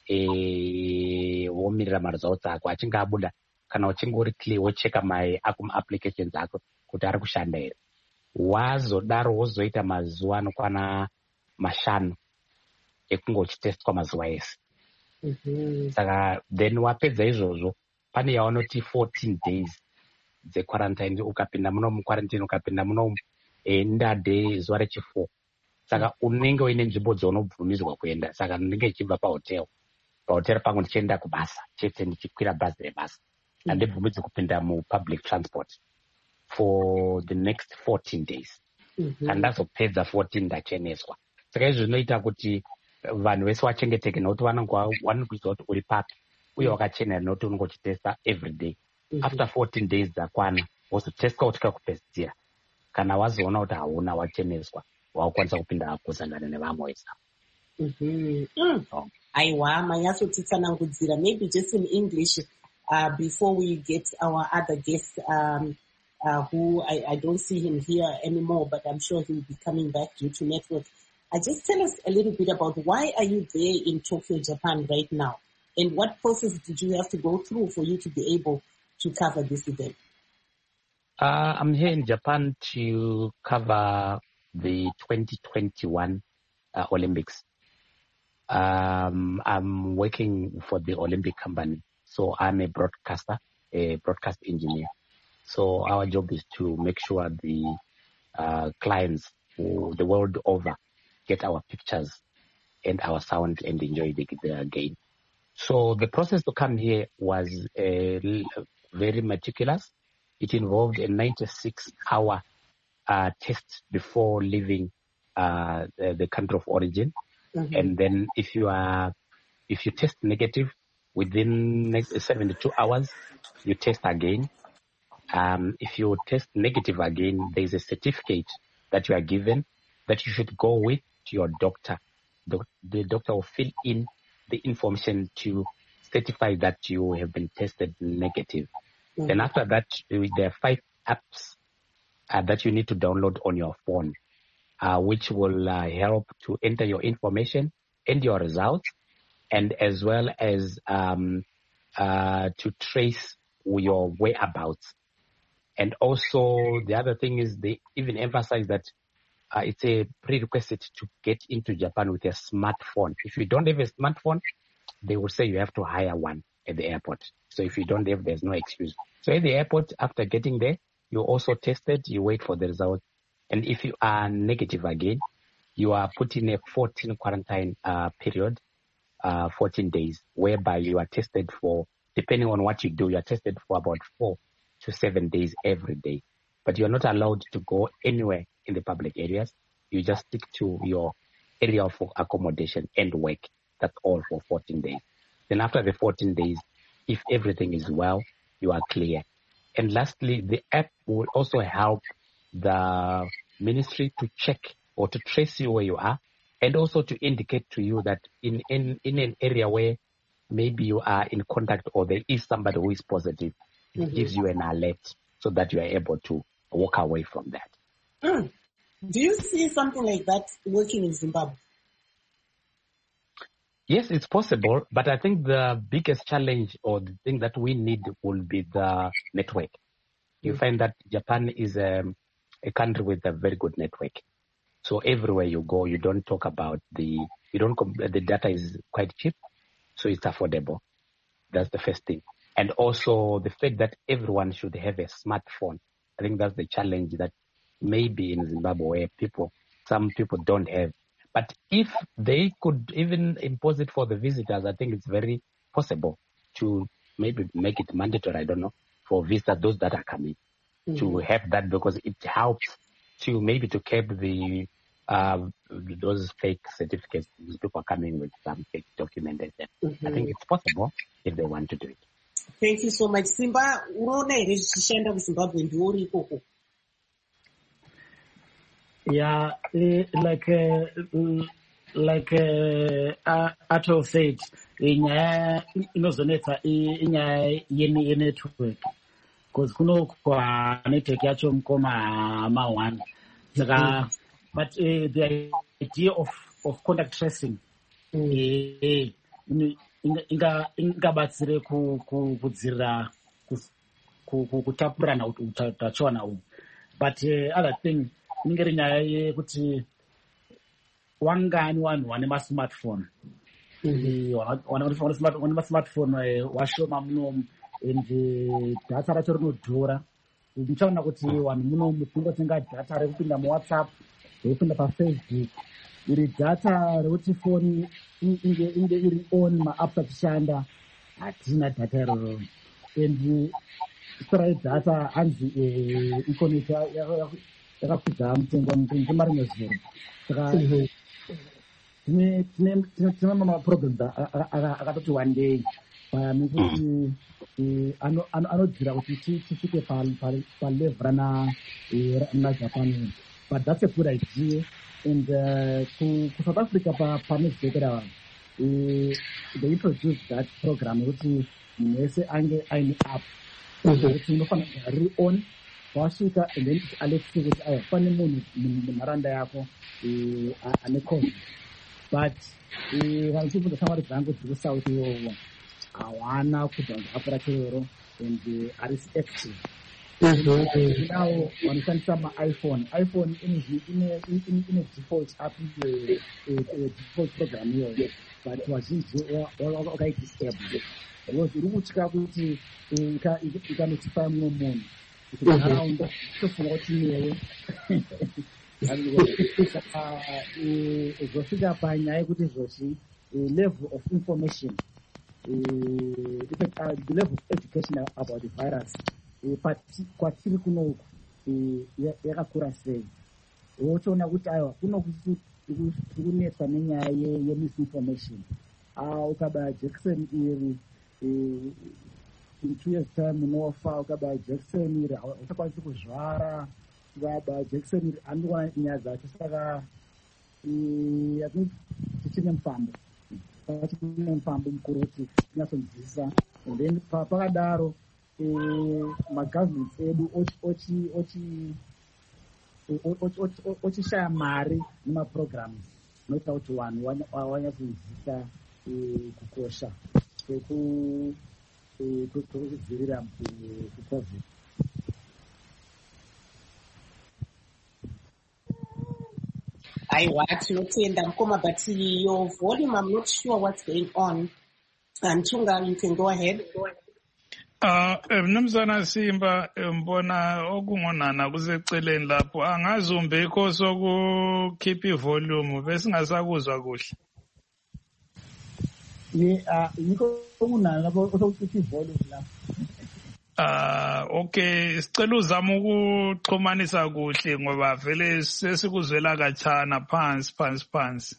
womirira maresults ako achinge abuda. Kana uchinge uri clear wocheka applications ako kuti ari kushanda here. Wazodaro wozoita mazuva anokwana 5 ekunge uchitestwa mazuva ese. Saka then wapedza izvozvo pane yavanoti 14 days dzequarantine. Ukapinda muno muquarantine, ukapinda muno ndade zuva rechi4. Saka unenge uine nzvimbo dzaunobvumirwa kuenda. Saka ndinenge ichibva pahotel pangu ndichienda kubasa chete, ndichikwira bhazi rebasa. Handibvumidzwi kupinda mupublic transport for the next 14 days. Kana ndazopedza 14 ndacheneswa. Saka izvi zvinoita kuti vanhu vese vachengeteke, nokuti vanokuziva kuti uri papi uye wakachena, nokuti unenge uchitesta every day. After 14 days dzakwana wozotestwa kusvika kupedzisira. Kana wazoona kuti hauna wacheneswa wakukwanisa kupinda kusangana nevamwe vese. Aiwa, manyatsotitsanangudzira. Maybe just in English before we get our other guest who I don't see him here anymore, but I'm sure he will be coming back due to network. Just tell us a little bit about why are you there in Tokyo, Japan right now? And what process did you have to go through for you to be able to cover this event? I'm here in Japan to cover the 2021 Olympics. I'm working for the Olympic company, so I'm a broadcast engineer. So our job is to make sure the clients the world over get our pictures and our sound and enjoy the game. So the process to come here was very meticulous. It involved a 96-hour test before leaving the country of origin. And then if you test negative within 72 hours, you test again. If you test negative again, there is a certificate that you are given that you should go with to your doctor. The doctor will fill in the information to certify that you have been tested negative. Then after that, there are 5 apps that you need to download on your phone, which will help to enter your information and your results and as well as to trace your whereabouts. And also the other thing is they even emphasize that it's a prerequisite to get into Japan with a smartphone. If you don't have a smartphone, they will say you have to hire one at the airport. So if you don't have, there's no excuse. So at the airport, after getting there, you're also tested, you wait for the result. And if you are negative again, you are put in a 14 quarantine period, 14 days, whereby you are tested for, depending on what you do, you are tested for about 4 to 7 days every day. But you're not allowed to go anywhere in the public areas. You just stick to your area of accommodation and work. That's all for 14 days. Then after the 14 days, if everything is well, you are clear. And lastly, the app will also help the ministry to check or to trace you where you are, and also to indicate to you that in an area where maybe you are in contact or there is somebody who is positive, it gives you an alert so that you are able to walk away from that. Do you see something like that working in Zimbabwe? Yes, it's possible, but I think the biggest challenge or the thing that we need will be the network. You find that Japan is a country with a very good network. So everywhere you go, you don't talk about the data is quite cheap, so it's affordable. That's the first thing. And also the fact that everyone should have a smartphone. I think that's the challenge that maybe in Zimbabwe where some people don't have. But if they could even impose it for the visitors, I think it's very possible to maybe make it mandatory, I don't know, for visitors, those that are coming, to have that, because it helps to maybe to keep those fake certificates. These people are coming with some fake documented. I think it's possible if they want to do it. Thank you so much. Simba, unaona here zvichishanda kuZimbabwe ndiuri ikoko? Yeah, like Ato said, inyaya inozonetsa inyaya yenetwork, because kuno kwa network yacho mukoma ma1 saka, but the idea of contact tracing ingabatsire kudzira kutapurana utachiwana uhu. But other thing, ningeri nyaya yekuti wangani vanhu vane masmartphone, vane masmartphone washoma munomu, and data racho rinodhura. Ndichaona kuti vanhu munomu tingotenga data rekupinda muWhatsApp, rekupinda paFacebook, iri data rekuti foni inge iri on maapp achishanda, hatina data iroro. And stora yedata hanzi ikoneti yakakwidza mutengo ndimari nezuro. Saka tine maproblems akatoti one day nekuti anodzira kuti tisvike palevel ranaJapan. But that's a good idea. And South Africa panezvekera they introduced that program kuti munhu wese ange aine app kuti unofanira riri on wasvika, and then it alerts kuti aya pane munhu munharaunda yako ane COVID. But vanichibvunza shamwari dzangu dziri kusouth iwowo hawana kubva app iroro and harisi active. Now vanoshandisa maiphone ine default app, default program iyoyo, but vazhinji wakaidisable because iri kutya kuti ikanotipa mumwe munhu kuti nharaunda tofunga kuti newe zvosvika panyaya yekuti zvochi level of information, the level of education about the virus kwatiri kunoku yakakura sei. Wotoona kuti aiwa kunoku kunetsa nenyaya yemisinformation. Ukabaya jekiseni iri in 2 years time unofa, ukabaya jekiseni iri hauchakwanisi kuzvara, ukabaya jekiseni iri andikuona nyaya dzacho. Saka tichine mufambo mukuru kuti tinyatsonzwisisa, and then pakadaro magovernments edu ochishaya mari nemaprograms anoita kuti vanhu vanyatsonzwisisa kukosha kwekudzivirira kuCovid. Aiwa, tinotenda Mkoma, but your volume, I'm not sure what's going on. Chunga, you can go ahead. Mnumzana Simba, mbona okungonana kuseceleni lapho, angazi umbiko sokukhipha ivolume bese ngasakuzwa kuhle. Yiko okunana lapho osokukhipha ivolume lapho. Okay, sicela uzama ukuxhumanisa kuhle ngoba vele sesikuzwela kachana phansi.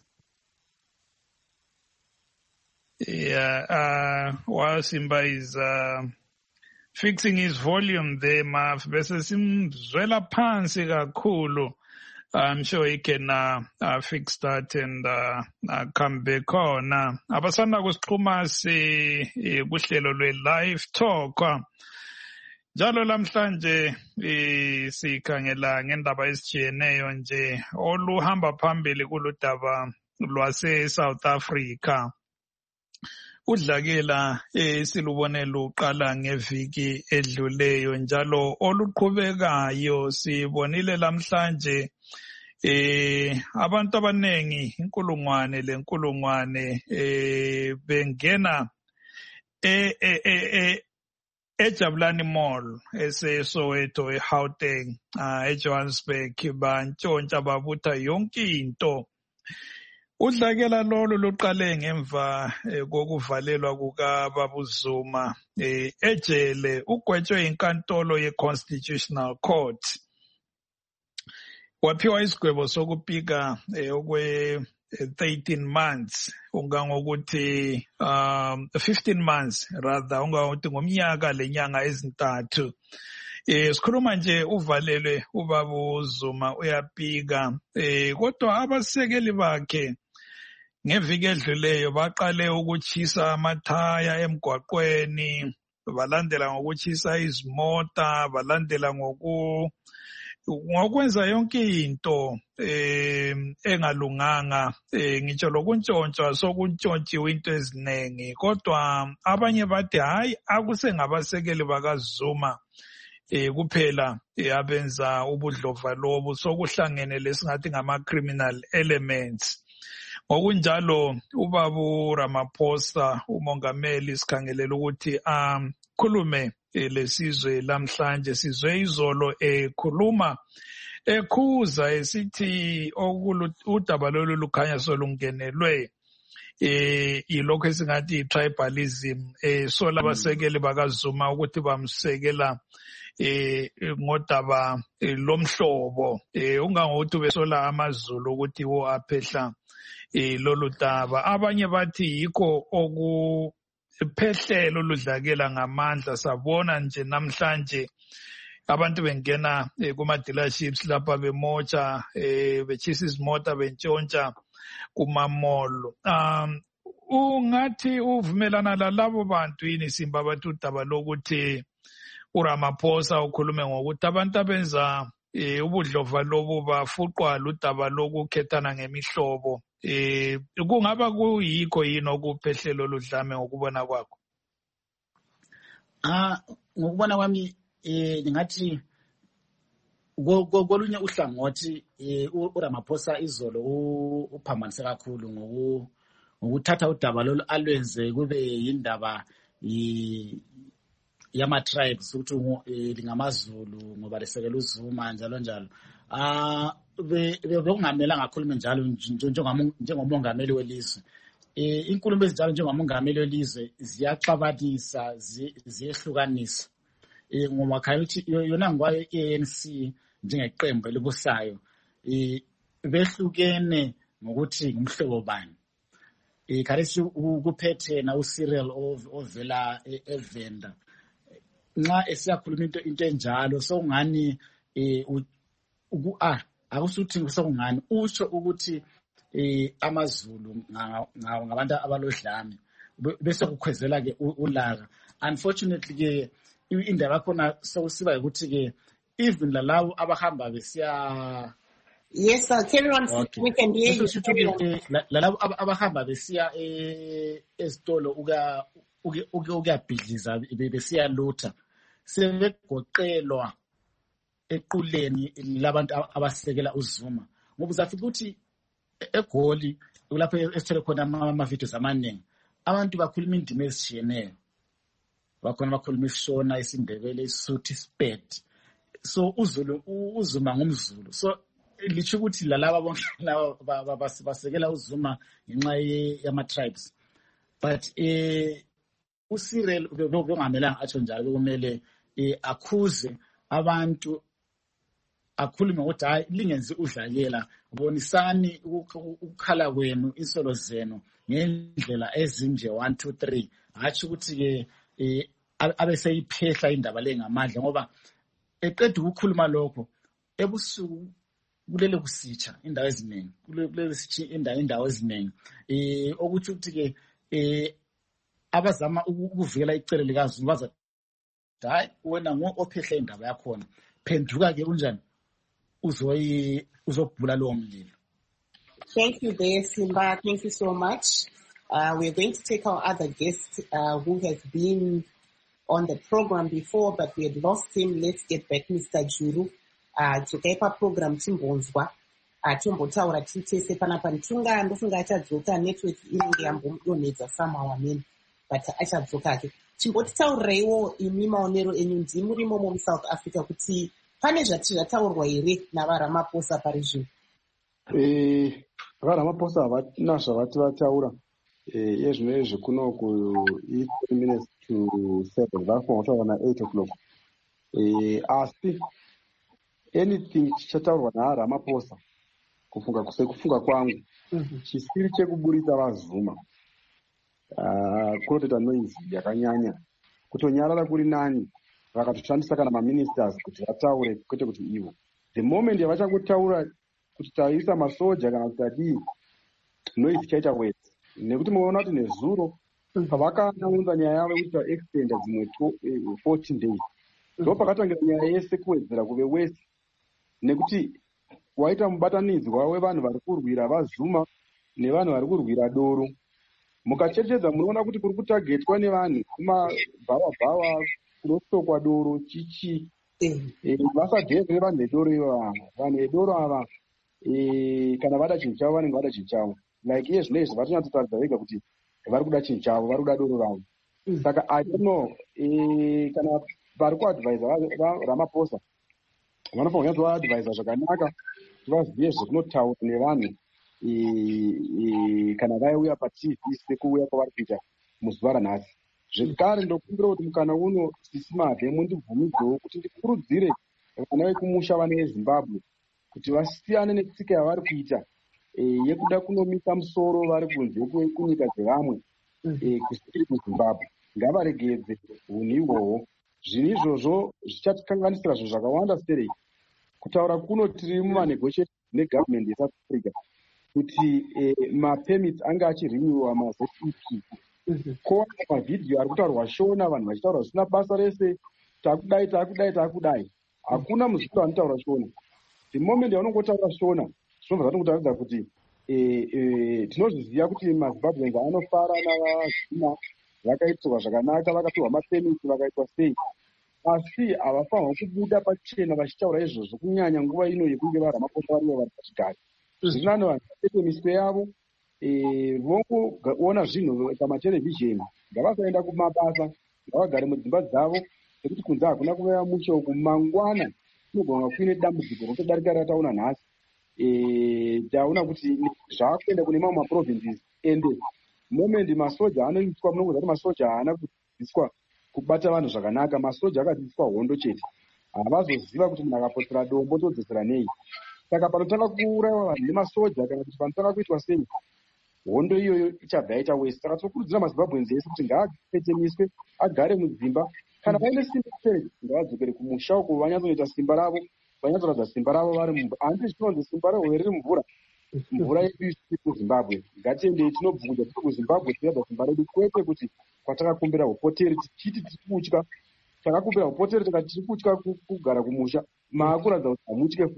Yeah, while Simba is fixing his volume there, bese simzwela phansi kakhulu. I'm sure he can fix that and come back on. Abasanda kusixhuma kuhlelo lwe-live talk. Njalo lamhlanje sikhangela ngendaba ezitshiyeneyo nje oluhamba phambili kuludaba lwase South Africa. Udlakela silubone luqala ngeviki edluleyo njalo oluqhubekayo sibonile lamhlanje abantu abanengi inkulungwane bengena eJabulani Mall eseSoweto eGauteng eJohannesburg bantshontsha babutha yonke into. Udlakela lolu luqale ngemva kokuvalelwa kukaBaba Zuma ejele ugwetshwe inkantolo ye-Constitutional Court. Waphiwa isigwebo sokupika okwe 13 months ungangokuthi 15 months rather ungangokuthi ngomnyaka lenyanga ezintathu. Sikhuluma nje uvalelwe uBaba Zuma uyapika kodwa abasekeli bakhe ngeviki edluleyo baqale ukuchisa amathaya emgwaqweni, balandela ngokuchisa izimota, balandela ngokwenza yonke into engalunganga, ngitsho lokuntshontsha sokuntshontshiwe into eziningi. Kodwa abanye bathi hayi akusengabasekeli bakaZuma kuphela abenza ubudlova lobu, sokuhlangene lesingathi ngama-criminal elements. Ngokunjalo uBaba Ramaphosa umongameli sikhangelela ukuthi khulume lesizwe lamhlanje. Sizwe izolo ekhuluma ekhuza esithi udaba lolu lukhanya solungenelwe ilokho esingathi tribalism, sola abasekeli bakaZuma ukuthi bamsekela ngodaba lomhlobo, ungangokuthi besola amaZulu ukuthi wo aphehla lolu daba. Abanye bathi yikho okuphehlelo ludlakela ngamandla. Sabona nje namhlanje abantu bengena kuma-dealerships lapha bemotsha, betshisa izimota, bentshontsha kuma-mall. Ungathi uvumelana lalabo bantu yini Simba bathi udaba lokuthi uRamaphosa ukhulume ngokuthi abantu abenza ubudlova lobu bafuqwa ludaba lokukhethana ngemihlobo, kungaba kuyikho yini okuphehlelo ludlame ngokubona kwakho? Ngokubona kwami ngingathi kolunye uhlangothi uRamaphosa izolo uphambanise kakhulu ngokuthatha udaba lolu alwenze kube yindaba yama-tribes ukuthi lingamaZulu ngoba lesekela uZuma njalo njalo. Bekungamelanga akhulume njalo njengomongameli welizwe. Inkulumo ezinjalo njengomongameli welizwe ziyaxabanisa, ziyehlukanisa. Ngoba khaya ukuthi yona ngwayo i-ANC njengeqembu elibusayo behlukene ngokuthi ngumhlobo bani. Kharethi kuphethe na uCyril ovela eVenda. Nxa esiyakhuluma into enjalo sokungani akusuthi sokungani usho ukuthi amaZulu ngabantu abalodlame bese kukhwezela ke ulaka. Unfortunately ke indaba khona sokusiba ukuthi ke even lalabo abahamba Yes, carry on. Okay. We can hear you. Lalabo abahamba besiya ezitolo ukuyabhidliza besiya lutha sebegoqelwa equleni labantu abasekela uZuma ngoba uzafika ukuthi eGoli lapho esithele khona ama-videos amaningi abantu bakhuluma indima ezishiyeneyo bakhona bakhuluma isishona isindebele isuthu isipedi so uZuma ngumZulu so lithi ukuthi lalaba bonke laba basekela uZuma ngenxa yama-tribes but uCyril bengamelanga atsho njalo kumele akhuze abantu akhulume ukuthi hayi lingenzi udlalela bonisani ukukhala kwenu insolo zenu ngendlela ezinje 1 2 3 hathi ukuthi ke abeseyiphehla indaba le ngamandla ngoba eqeda ukukhuluma lokho ebusuku kulele kusitsha indawo eziningi kulele sithi indawo eziningi okuthi ukuthi ke abazama ukuvikela icele likaZuma baza hayi wena ngophehla indaba yakhona phenduka ke kunjani uzobhula lowo mlilo. Thank you there, Simba. Thank you so much. We're going to take our other guest who has been on the program before, but we had lost him. Let's get back Mr. Juru. Tukaipa program timbonzwa. Tombotaura titese panapa ntunga ndofunga achadzoka network inenge yambomudonhedza somehow amene but achadzoka ke. Chimbotitaurireiwo imi maonero enyu ndimurimo muSouth Africa kuti pane zvati zvataurwa here navaRamaphosa pari zvino? VaRamaphosa havana zvavati vataura ezvinezvi kuno ku 3 minutes to 7 vafunga kutaura na8 o'clock asi anything chichataurwa naRamaphosa kufunga kwangu chisiri chekuburitsa vaZuma kunotoita noise yakanyanya kutonyarara kuri nani vakatoshandisa kana maministers kuti vataure kwete kuti ivo the moment yavachakutaura kuti taisa masoja kana kuti adii noise chaita wese nekuti muona kuti nezuro pavakaannounza nyaya yavo yekuti taextenda dzimwe 14 days ndo pakatangira nyaya yese kuwedzera kuve wese nekuti waita mubatanidzwa wevanhu vari kurwira vaZuma nevanhu vari kurwira doro mukacherechedza munoona kuti kuri kutagetwa nevanhu kumabhavabhava kunostokwa doro chichi vasadhevhere vanhu vedoro ivava vanhu vedoro ava kana vada chinhu chavo vanenge vada chinhu chavo like iye zvinezvi vatonatsotaridza vega kuti vari kuda chinhu chavo vari kuda doro ravo saka I don't know kana vari kuadvhaisa Ramaphosa vanofanira kuti vaadvhaisa zvakanaka kuti vazive zvekunotaura nevanhu kana vaiuya patv sekuuya kwavari kuita muzuva ranhasi zvekare ndokumbira kuti mukana uno sisimabve mundibvumidzewo kuti ndikurudzire vana vekumusha vane veZimbabwe kuti vasiyane netsika yavari kuita yekuda kunomisa musoro vari kunze kunyika dzevamwe kusiri kuZimbabwe ngavaregedze unhu ihwohwo zvinhu izvozvo zvichatikanganisira zvinhu zvakawanda serei kutaura kuno tiri mumanegotiation negovernment yeSouth Africa kuti mapemits anga achiriniwa mazep kuona mavhidhiyo ari kutaurwa shona vanhu vachitaura zvisina basa rese takudai hakuna muzvikuru anotaura shona the moment yaunongotaura shona zvinobva zvatongutaridza kuti tinozviziva kuti maZimbabweans anofara navaZuma vakaitirwa zvakanaka vakapiwa mapemits vakaitwa sei asi havafanirwa kubuda pachena vachitaura izvozvo kunyanya nguva ino yekunge vaRamaphosa varivo vari pachigare zvinani vanhu vapete miswe yavo vongoona zvinhu pamaterevhizheni ngavasaenda kumabasa ngavagare mudzimba dzavo nekuti kunze hakuna kuvaya musha uku mangwana kunogona kuine dambudziko rotodarika rataona nhasi taona kuti zvaakuenda kune mamwe maprovinces ende moment masoja anoitwa munongoza kuti masoja haana kudzidziswa kubata vanhu zvakanaka masoja akadzidziswa hondo chete havazoziva kuti munhu akapotsera dombo todzosera nei saka panotanga kuurayiwa vanhu nemasoja kana kuti panotanga kuitwa sei hondo iyoyo ichabva yaita wese saka tinokurudzira maZimbabweans ese kuti ngaapetemiswe agare mudzimba kana vaine simba chete ngavadzokere kumusha uko vanyatsoita simba ravo vanyatsoradza simba ravo vari mumvura handiti chinonzi simba ravo riri mvura mvura yedu isiri kuZimbabwe ngatiendei tinobvunza tiri kuZimbabwe tinoedza simba redu kwete kuti kwatakakumbira upoteri tichiti tiri kutya takakumbira upoteri tikati tiri kutya kugara kumusha maakuradza kuti hamutye futi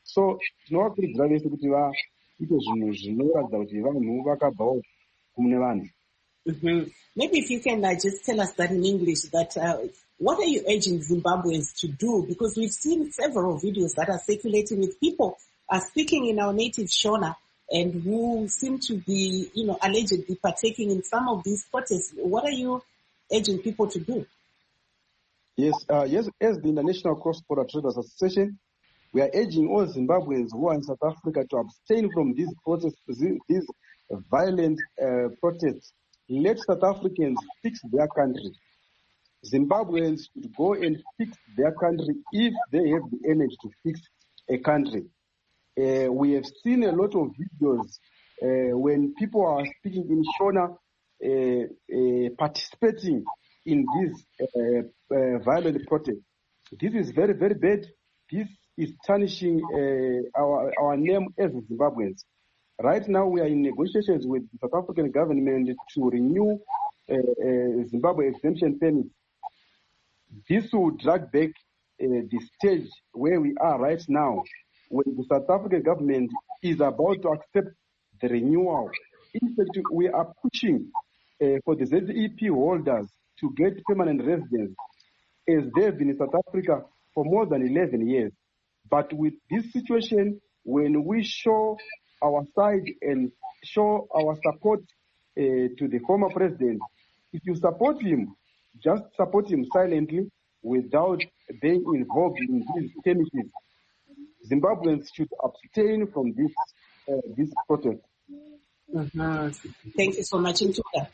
So tinovakurudzira vese kuti vaite zvinhu zvinoratidza kuti vanhu vakabvawo kumune vanhu. Maybe if you can just tell us that in English, that what are you urging Zimbabweans to do? Because we've seen several videos that are circulating with people speaking in our native Shona and who seem to be, allegedly partaking in some of these protests. What are you urging people to do? Yes, as the International Cross-Border Traders Association, we are urging all Zimbabweans who are in South Africa to abstain from these protests, these violent protests. Let South Africans fix their country. Zimbabweans should go and fix their country if they have the energy to fix a country. We have seen a lot of videos when people are speaking in Shona, participating in these violent protests. This is very, very bad. This is tarnishing our name as Zimbabweans. Right now, we are in negotiations with the South African government to renew Zimbabwe exemption permits. This will drag back the stage where we are right now, when the South African government is about to accept the renewal. In fact, we are pushing for the ZEP holders to get permanent residence, as they've been in South Africa for more than 11 years. But with this situation, when we show our side and show our support to the former president, if you support him, just support him silently without being involved in these skirmishes. Zimbabweans should abstain from this protest. Thank you so much, Ntuka.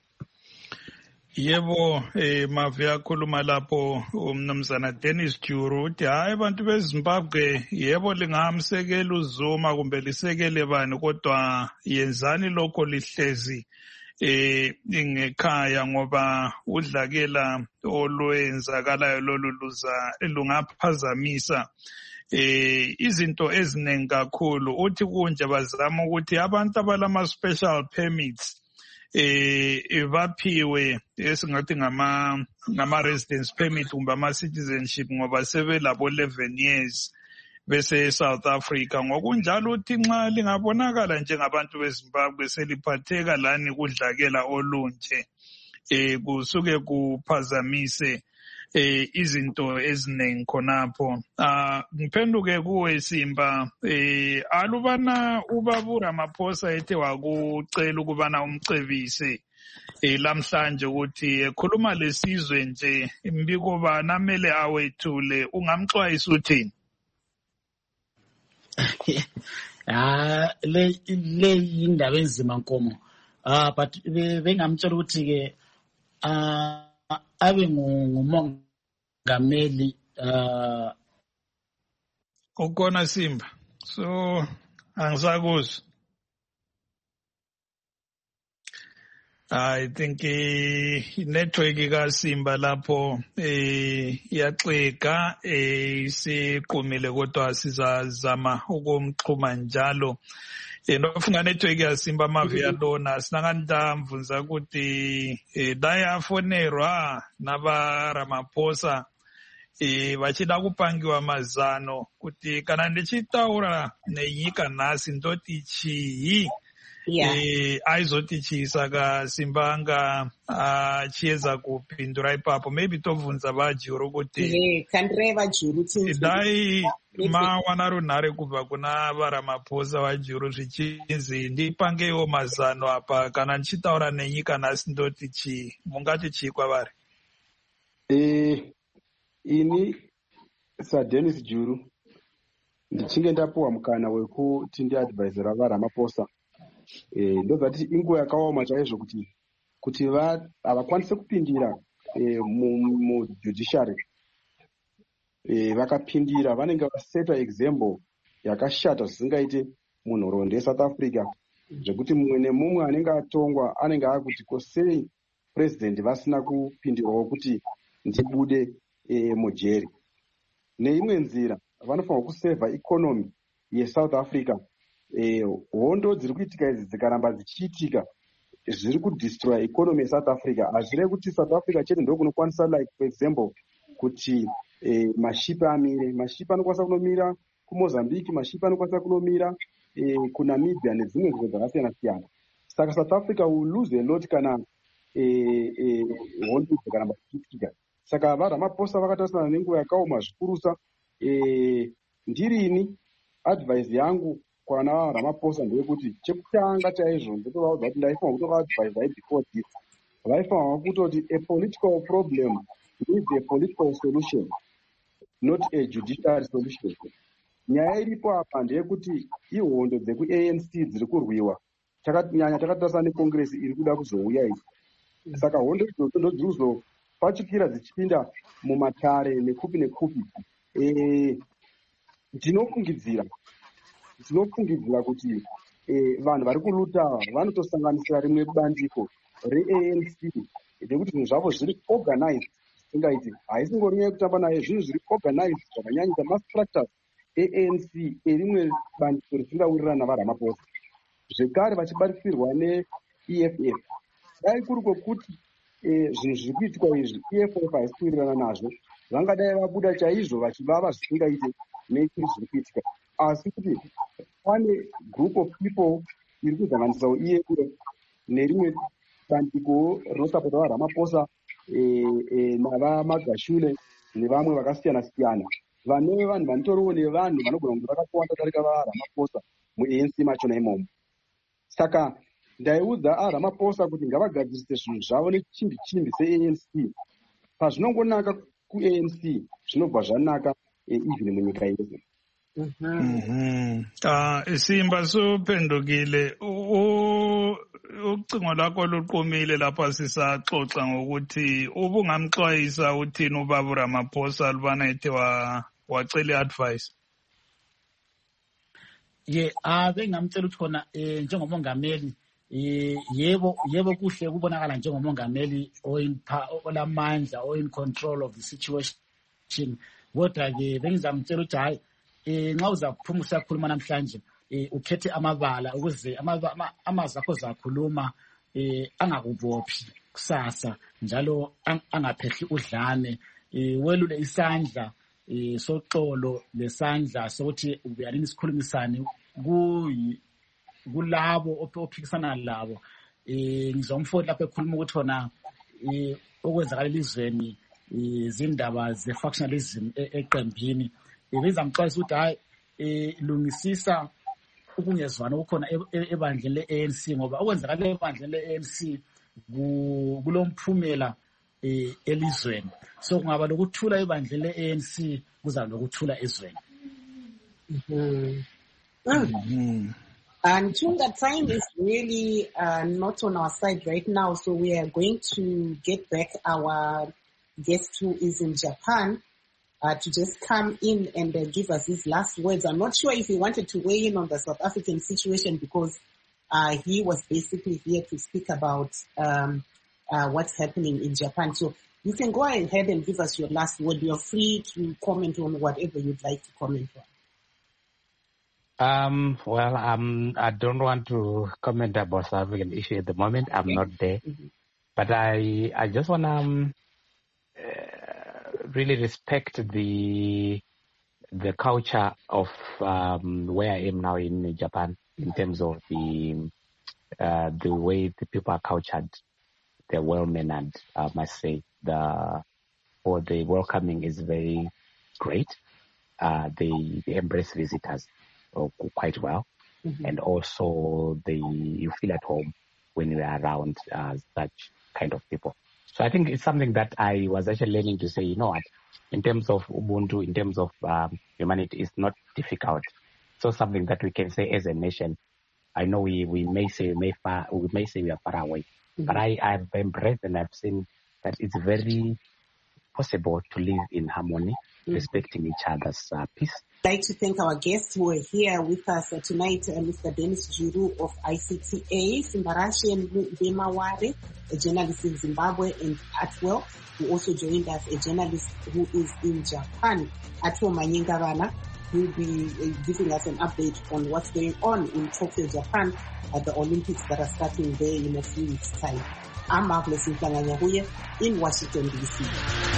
Yebo mavi akhuluma lapho umnumzana Dennis Juru uthi hayi abantu beZimbabwe yebo lingamsekela uZuma kumbe lisekele bani kodwa yenzani lokho lihlezi ngekhaya ngoba udlakela olwenzakalayo lolu lungaphazamisa izinto eziningi kakhulu. Uthi kunje bazama ukuthi abantu abalama special permits baphiwe esingathi ngama residence permit kumbe ama citizenship ngoba sebelabo 11 years bese South Africa. Ngokunjalo uthi nxa lingabonakala njengabantu beZimbabwe seliphatheka lani kudlakela olunje kusuke kuphazamise izinto eziningi khonapho. Ngiphenduke kuwe Simba, alubana ubabu Ramaphosa ethe wakucela ukubana umcebise lamhlanje ukuthi ekhuluma lesizwe nje imbiko bana mele awethule, ungamxwayisa uthini? Le indaba enzima Nkomo, but bengamtshela ukuthi ke abe ngumongameli ukona Simba, so angisakuzwa. I think network kaSimba lapho yaxega isiqhumile kodwa sizazama ukumxhuma njalo. Nofunga network yaSimba mavi yalona sinanganda mvunza ukuthi dayafonerwa naba Ramaphosa vachida kupangiwa mazano kuti kana ndichitaura nenyika nhasi ndoti chii aizotichisa kaSimba anga achiedza kupindura ipapo. Maybe tobvunza vaJuru kuti dai mawana runhare kubva kuna vaRamaphosa vaJuru zvichinzi ndipangewo mazano apa kana ndichitaura nenyika nhasi ndoti chii, mungati chii kwavari? Ini saDennis Juru ndichinge ndapuwa mukana wekuti ndiadvisora vaRamaphosa, ndozati inguva yakaoma chaizvo kuti havakwanise kupindira mujudiciary. Vakapindira vanenge vaseta example yakashata zvisingaite munhoroondo yeSouth Africa, zvekuti mumwe nemumwe anenge atongwa anenge akuti kosei president vasina kupindirawo kuti ndibude mujeri. Neimwe nzira vanofanira kusevha ikonomi yeSouth Africa. Hondo dziri kuitika idzi dzikaramba dzichiitika zviri kudestroy economy yeSouth Africa. Hazvirevi kuti South Africa chete ndo kunokwanisa, like for example, kuti mashipi amire. Mashipi anokwanisa kunomira kuMozambique mashipi anokwanisa kunomira, kuNamibia nedzimwe nzvimbo dzakasiyana-siyana. Saka South Africa will lose a lot kana hondo kana machiitika. Saka vaRamaphosa vakatarisana nenguva yakaoma zvikurusa. Ndirini advice yangu kwana vaRamaphosa ndeyekuti chekutanga chaizvo ndotovaudza kuti ndaifanwa kutovaadvise before this. Vaifanwa kutoti a political problem needs a political solution, not a judicial solution. Nyaya iripo apa ndeyekuti ihondo dzeku-ANC dziri kurwiwa nyanya takatarisana nekongresi iri kuda kuzouya idzi. Saka hondo idzodzo ndozopfachukira dzichipinda mumatare nekupi nekupi. Ndinofungidzira kuti vanhu vari kuluta vanotosanganisira rimwe bandiko re-ANC rekuti zvinhu zvavo zviri organized, zvisingaiti haisingori nyaya yekutamba naye, zvinhu zviri organized zvakanyanyisa mastructures ANC erimwe bandiko risingawirirana navaRamaphosa, zvekare vachibatsirwa ne-EFF. Dai kuri kwokuti zvinhu zviri kuitwa izvi EFF haisi kuwirirana nazvo, vangadai vabuda chaizvo vachivava zvisingaite nekuri zviri kuitika, asi kuti pane group of people iri kuzanganisawo EFF nerimwe bandiko rinosapota vaRamaphosa navamagashule nevamwe vakasiyana-siyana, vane vanhu vanotoriwo nevanhu vanogona kunge vakawanda kudarika vaRamaphosa mu-ANC machona imomo. Saka ndaiudza aRamaphosa kuti ngavagadzirise zvinhu zvavo nechimbi-chimbi se-ANC. Pazvinongonaka ku-ANC zvinobva zvanaka even munyika yese. Simba suphendukile ucingo lakho luqumile lapha sisaxoxa ngokuthi ubungamxwayisa uthini ubaba uRamaphosa lubana ethe wacela i-advice. Bengamcela ukuthi khona njengomongameli yebo kuhle kubonakala njengomongameli olamandla in control of the situation, kodwa-ke bengizamcela ukuthi hayi nxa uzakuphuma usakhuluma namhlanje ukhethe amabala ukuze amazwi akho zakhuluma angakubophi kusasa, njalo angaphehli udlame, welule isandla soxolo lesandla sokuthi uyanini sikhulumisane kulabo ophikisana labo. Ngizomfowuni lapho ekhuluma ukuthi khona okwenzakala elizweni izindaba ze-factionalism eqembini. Ngizamxwayisa ukuthi hayi lungisisa ukungezwana okukhona ebandleni le-ANC, ngoba okwenzakala ebandleni le-ANC kulomphumela elizweni. So kungaba lokuthula ebandleni le-ANC kuzaba lokuthula ezweni. And Chunga, time is really not on our side right now, so we are going to get back our guest who is in Japan to just come in and give us his last words. I'm not sure if he wanted to weigh in on the South African situation because he was basically here to speak about what's happening in Japan. So you can go ahead and give us your last word. You're free to comment on whatever you'd like to comment on. I don't want to comment about South African issue at the moment. I'm not there. But I just want to really respect the culture of where I am now in Japan in terms of the way the people are cultured. They're well-mannered, I must say. The welcoming is very great. They embrace visitors quite well. And also you feel at home when you are around such kind of people. So I think it's something that I was actually learning to say, you know what, in terms of Ubuntu, in terms of humanity, it's not difficult. So something that we can say as a nation. I know we may say we are far away, but I've embraced and I've seen that it's very possible to live in harmony, respecting each other's peace. I'd like to thank our guests who are here with us tonight, Mr. Dennis Juru of ICTA, Simbarashi and Bemaware, a journalist in Zimbabwe, and Atwell, who also joined us, a journalist who is in Japan. Atwell Manyingavana will be giving us an update on what's going on in Tokyo, Japan, at the Olympics that are starting there in a few weeks' time. I'm Marvelous Mflanganyahuye in Washington, D.C.